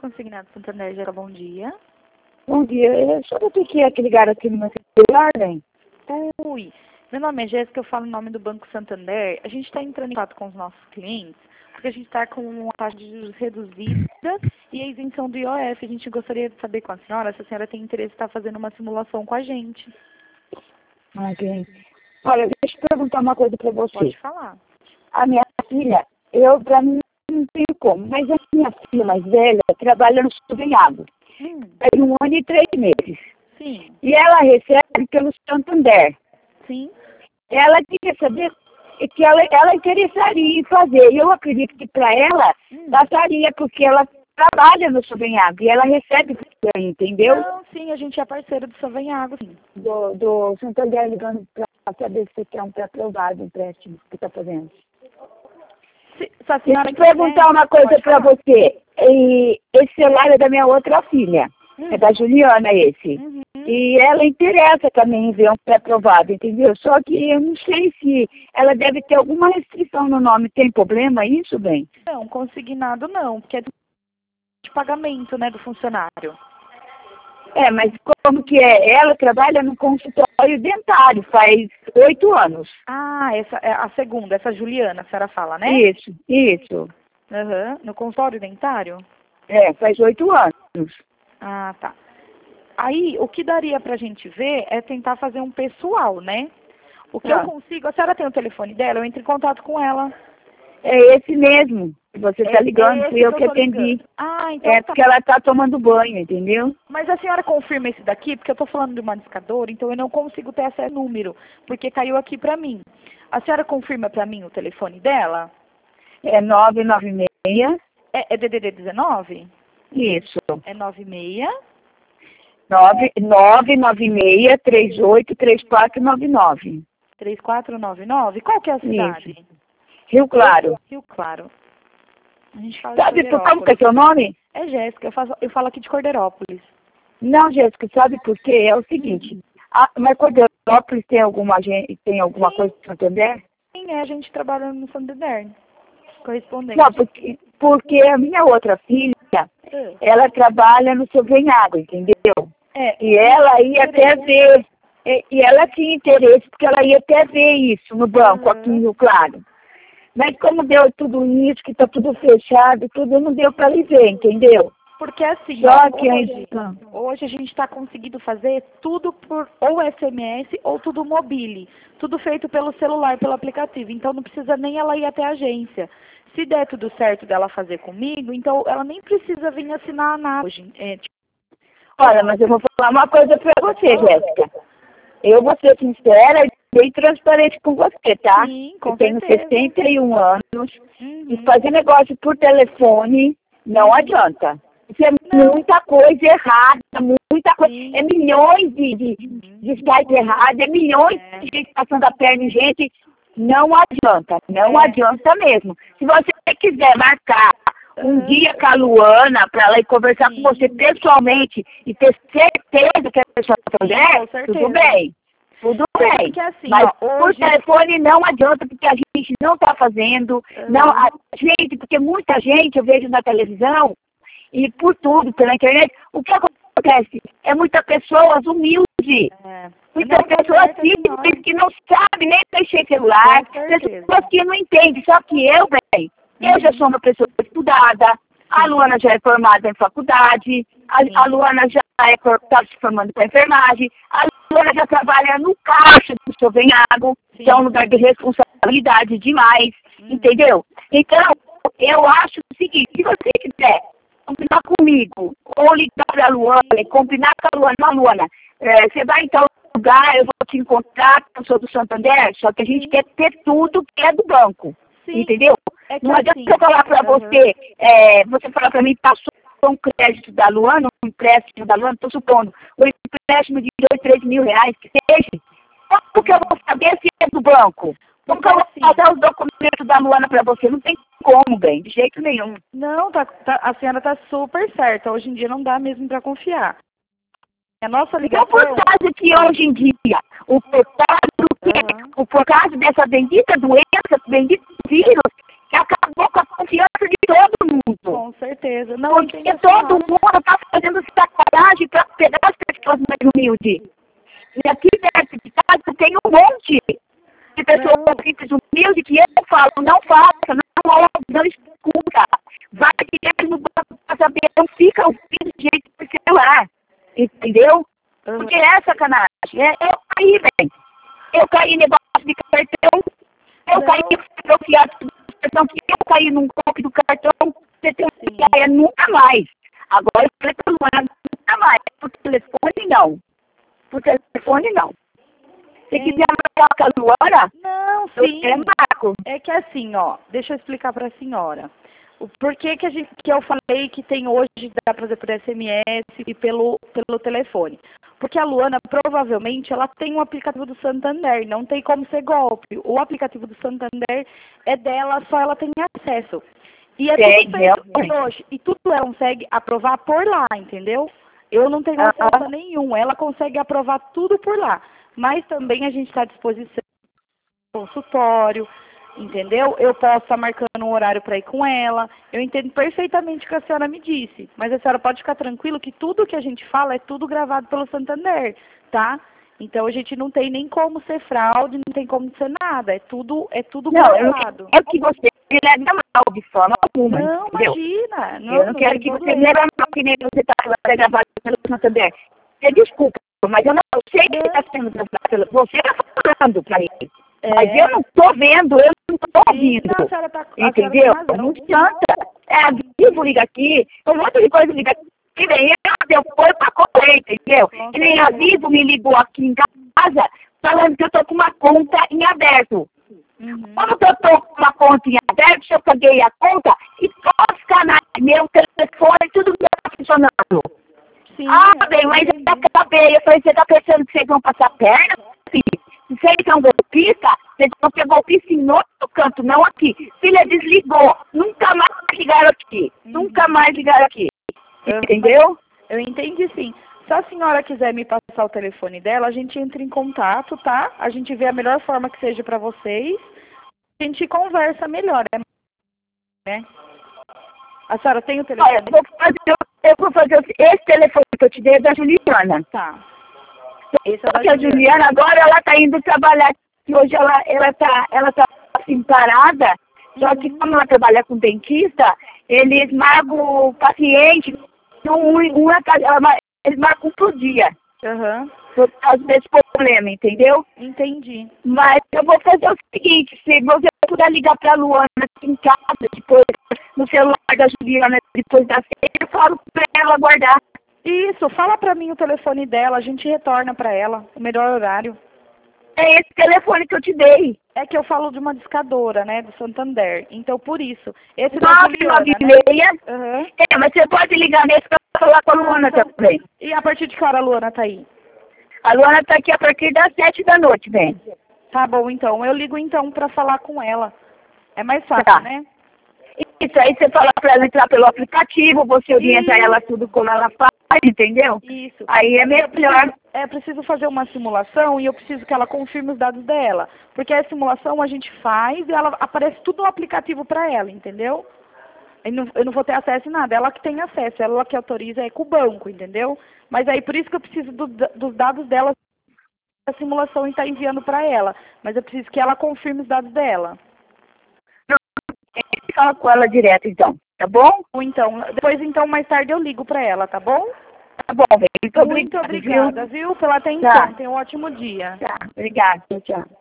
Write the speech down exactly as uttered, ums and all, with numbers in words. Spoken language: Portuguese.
Consignado Santander, Geral, bom dia. Bom dia, eu só vou ter que ligar aqui no meu celular, né? Oi, meu nome é Jéssica, eu falo em nome do Banco Santander. A gente está entrando em contato com os nossos clientes, porque a gente está com uma taxa de juros reduzida e a isenção do I O F. A gente gostaria de saber com a senhora se a senhora tem interesse em estar fazendo uma simulação com a gente. Ok. Olha, deixa eu perguntar uma coisa para você. Pode falar. A minha filha, eu para mim não tenho como, mas a minha filha mais velha trabalha no supermercado. Hum. Tem um ano e três meses. Sim. E ela recebe pelo Santander. Sim. Ela queria saber que ela, ela interessaria em fazer. E eu acredito que para ela, Hum. bastaria, porque ela trabalha no Sovenhago e ela recebe por aí, entendeu? Não, sim, a gente é parceiro do Sovenhago, sim. Do, do Santander ligando para saber se quer um pré-aprovado, um empréstimo que está fazendo. Se, se a Deixa senhora eu perguntar quiser, uma coisa pode para falar. você. E esse celular é da minha outra filha. Hum. É da Juliana esse. Uhum. E ela interessa também em ver um pré-aprovado, entendeu? Só que eu não sei se ela deve ter alguma restrição no nome. Tem problema isso, bem? Não, consignado não, porque é de pagamento, né, do funcionário. É, mas como que é? Ela trabalha no consultório dentário faz oito anos. Ah, essa é a segunda, essa Juliana, a senhora fala, né? Isso, isso. Aham. No consultório dentário? É, faz oito anos. Ah, tá. Aí, o que daria pra gente ver é tentar fazer um pessoal, né? O que Tá. eu consigo, a senhora tem o telefone dela, eu entro em contato com ela. É esse mesmo que você está É- ligando, é esse fui eu que que eu tô atendi. ligando. Ah, então É tá. porque ela está tomando banho, entendeu? Mas a senhora confirma esse daqui, porque eu tô falando de uma discadora, então eu não consigo ter acesso ao número, porque caiu aqui pra mim. A senhora confirma pra mim o telefone dela? É nove nove seis, É, é D D D dezenove? isso. É nove seis? nove nove nove seis, três oito três quatro nove nove. três quatro nove nove? Qual que é a cidade? Isso. Rio Claro. Rio Claro. A gente fala de Sabe por como que é Cordeirópolis. seu nome? É Jéssica, eu, faço, eu falo aqui de Cordeirópolis. Não, Jéssica, sabe por quê? É o seguinte, a, mas Cordeirópolis tem alguma, gente, tem alguma Sim. coisa de Santander? Sim, é a gente trabalhando no Santander. Correspondente. Não, porque, porque a minha outra filha, É. ela trabalha no Sovenhago, entendeu? É. E ela ia até ver, e, e ela tinha interesse, porque ela ia até ver isso no banco, Uhum. aqui em Rio Claro. Mas como deu tudo isso, que está tudo fechado, tudo não deu para ir ver, entendeu? Porque assim, Só ó, que hoje, a hoje a gente está conseguindo fazer tudo por ou S M S ou tudo mobile. Tudo feito pelo celular, pelo aplicativo. Então não precisa nem ela ir até a agência. Se der tudo certo dela fazer comigo, então ela nem precisa vir assinar nada hoje. É, tipo, Olha, mas eu vou falar uma coisa para você, Jéssica. Eu vou ser sincera e bem transparente com você, tá? sim, com eu tenho certeza. sessenta e um anos Uhum. e fazer negócio por telefone não adianta. Isso é Não. muita coisa errada, muita coisa. Sim. É milhões de, de, de sites errados, é milhões É. de gente passando a perna em gente. Não adianta, não É. adianta mesmo. Se você quiser marcar um Uhum. dia com a Luana para ela ir conversar Sim. com você pessoalmente e ter certeza que a pessoa com é, certeza. tudo bem. Tudo É bem. porque assim, Mas ó, por hoje- telefone não adianta, porque a gente não está fazendo. Uhum. Não, a gente, porque muita gente eu vejo na televisão e por tudo, pela internet, o que acontece? É muita pessoas humildes. É. Muitas Não, tá pessoas certo, simples senhora. que não sabem nem mexer celular, Com certeza. pessoas que não entendem. Só que eu, bem, eu já sou uma pessoa estudada, a Luana já é formada em faculdade, a, a Luana já está se formando para enfermagem, a Luana já trabalha no caixa do Sovenhago, que é um lugar de responsabilidade demais, Hum. entendeu? Então, eu acho o seguinte, se você quiser combinar comigo, ou ligar para a Luana, e combinar com a Luana, não, Luana, é, você vai em tal lugar, eu vou te encontrar, eu sou do Santander, só que a gente quer ter tudo que é do banco, Sim. entendeu? É que Não adianta assim, eu falar para uhum. você, é, você falar para mim, passou um crédito da Luana, um empréstimo da Luana, estou supondo, um empréstimo de dois, três mil reais, que seja, como que eu vou saber se é do banco? Como que eu vou Assim. passar os documentos da Luana para você? Não tem como, bem, de jeito nenhum. Não, tá, tá- a senhora tá super certa. Hoje em dia não dá mesmo para confiar. A nossa Então, ligação... por causa que hoje em dia, o por causa, do quê? Uhum. o por causa dessa bendita doença, bendito vírus, que acabou com a confiança de todo mundo. Com certeza. certeza. Não, Porque todo mundo está fazendo sacanagem para pegar as pessoas mais humildes. E aqui perto de casa tem um monte de pessoas simples humildes que eu falo, não faça, não ouve, não escuta. Vai direto no banco para saber, não fica ouvindo gente por celular. Entendeu? Uhum. Porque é sacanagem. É, eu caí, velho. Eu caí em negócio de cartão. Eu não. caí no fiado do cartão. Eu caí num golpe do cartão. Você tem uma ideia, nunca mais. Agora eu falei pra Luana, nunca mais. Por telefone, não. Por telefone, não. Se Sim. quiser marcar com a Luana, não, sim. eu marco. É que assim, ó, deixa eu explicar pra senhora. O porquê que, a gente, que eu falei que tem hoje, dá pra fazer por S M S e pelo, pelo telefone. Porque a Luana, provavelmente, ela tem um aplicativo do Santander, não tem como ser golpe. O aplicativo do Santander é dela, só ela tem acesso. E é Sei, tudo feito hoje. E tudo ela consegue aprovar por lá, entendeu? Eu não tenho acesso a nenhum. Ela consegue aprovar tudo por lá. Mas também a gente está à disposição do consultório, entendeu? Eu posso estar marcando um horário para ir com ela. Eu entendo perfeitamente o que a senhora me disse. Mas a senhora pode ficar tranquila que tudo que a gente fala é tudo gravado pelo Santander, tá? Então a gente não tem nem como ser fraude, não tem como ser nada. É tudo, é tudo não, gravado. Eu não quero que você me leve a mal de forma alguma. Não, entendeu? imagina. Não, eu não, não quero que problema. você me leve a mal que nem você está gravado pelo Santander. Você desculpa, mas eu não sei que está sendo gravado pelo... Você está falando para ele. É. Mas eu não estou vendo, eu não estou ouvindo. Não, a senhora tá, a entendeu? Senhora tá não adianta. É a Vivo liga aqui, um monte de coisa liga aqui. Que nem eu, eu fui para correr, entendeu? Que nem a Vivo me ligou aqui em casa falando que eu estou com uma conta em aberto. Uhum. Como que eu estou com uma conta em aberto, se eu paguei a conta e todos os canais, meu telefone, tudo que está funcionando. Sim, ah, bem, mas eu acabei. Eu falei, você está pensando que vocês vão passar perna, filho? Se vocês são golpistas, vocês vão ser golpistas em outro canto, não aqui. Filha, desligou. Nunca mais ligaram aqui. Uhum. Nunca mais ligaram aqui. Eu, entendeu? Eu entendi, sim. Se a senhora quiser me passar o telefone dela, a gente entra em contato, tá? A gente vê a melhor forma que seja para vocês. A gente conversa melhor, né? A senhora tem o telefone? Olha, eu vou fazer, eu vou fazer esse telefone que eu te dei é da Juliana. Tá. Esse é Só que a Juliana agora ela tá indo trabalhar, que hoje ela, ela tá, ela tá assim parada, uhum. Só que como ela trabalha com dentista, eles marcam o paciente, um, um, eles marcam um por dia. Uhum. Por causa desse problema, entendeu? Entendi. Mas eu vou fazer o seguinte, se você puder ligar pra Luana aqui em casa, depois no celular da Juliana, depois da ceia, eu falo pra ela guardar. Isso, fala pra mim o telefone dela, a gente retorna pra ela, o melhor horário. É esse telefone que eu te dei. É que eu falo de uma discadora, né, do Santander. Então, por isso. Esse nove nove seis. Uhum. É, mas você pode ligar nesse pra falar com a Luana ah, também. E a partir de que hora a Luana tá aí? A Luana tá aqui a partir das sete da noite, bem. Tá bom, então. Eu ligo, então, pra falar com ela. É mais fácil, tá. né? Isso, aí você fala pra ela entrar pelo aplicativo, você orienta ela tudo como ela faz, entendeu? Isso. Aí é melhor. É preciso fazer uma simulação e eu preciso que ela confirme os dados dela. Porque a simulação a gente faz e ela aparece tudo no aplicativo pra ela, entendeu? Eu não, eu não vou ter acesso a nada, ela que tem acesso, ela que autoriza é com o banco, entendeu? Mas aí por isso que eu preciso do, dos dados dela, a simulação está enviando pra ela. Mas eu preciso que ela confirme os dados dela. Fala com ela direto, então, tá bom? Ou então, depois, então, mais tarde eu ligo pra ela, tá bom? Tá bom, bem. Muito, Muito obrigada, obrigada, viu? viu? Pela atenção. Tá. Tenha um ótimo dia. Tá, obrigada. Tchau.